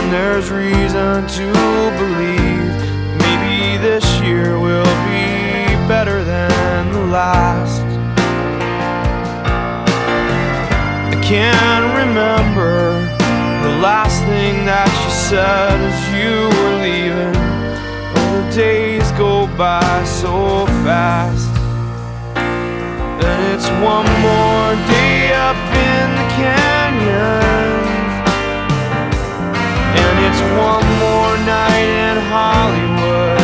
and there's reason to believe maybe this year will be better than the last. I can't remember the last thing that you said as you were leaving. Oh, the days go by so fast, and it's one more day up in the canyons, and it's one more night in Hollywood.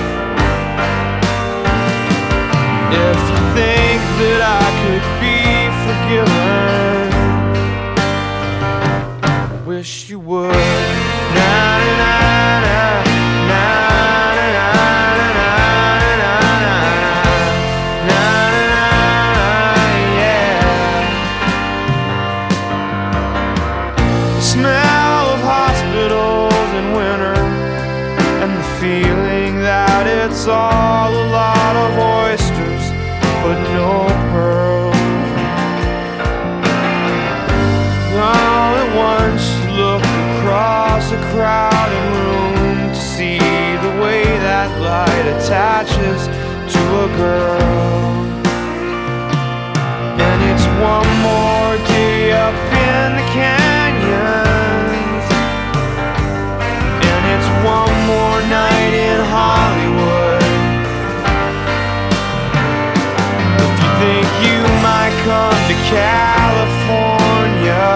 If you think that I could be forgiven, I wish you would. Na na na na na na na na na, yeah. The smell of hospitals in winter, and the feeling that it's all a lot of oysters but no pearls. All at once you look across a crowded room to see the way that light attaches to a girl. And it's one more day up in the canyons, and it's one more night in Hollywood. If you think you might come to California,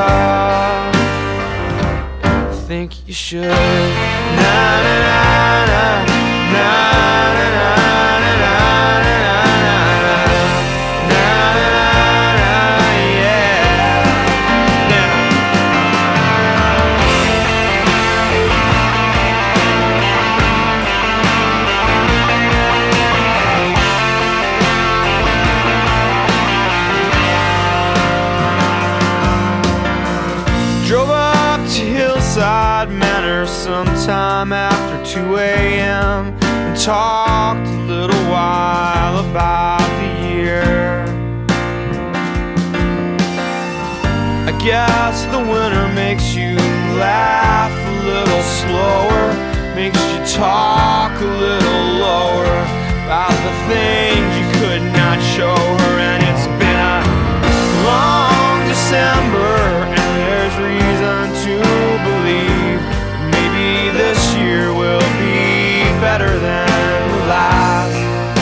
I think you should. Na na na na na na na na na, yeah. Drove up to Hillside Manor sometime after 2 a.m. and talked a little while about the year. I guess the winter makes you laugh a little slower, makes you talk a little lower about the things you could not show her. And it's been a long December, and there's reason to believe maybe this year will be better than the last.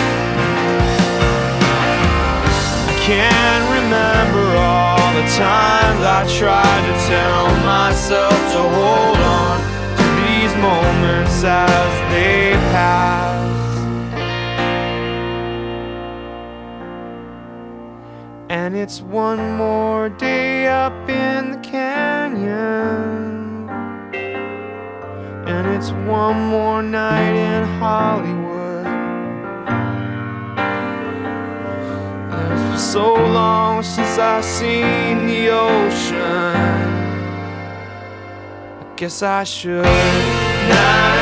I can't remember all the times I tried to tell myself to hold on to these moments as they pass. And it's one more day up in the canyon, and it's one more night in Hollywood. And it's been so long since I've seen the ocean, I guess I should.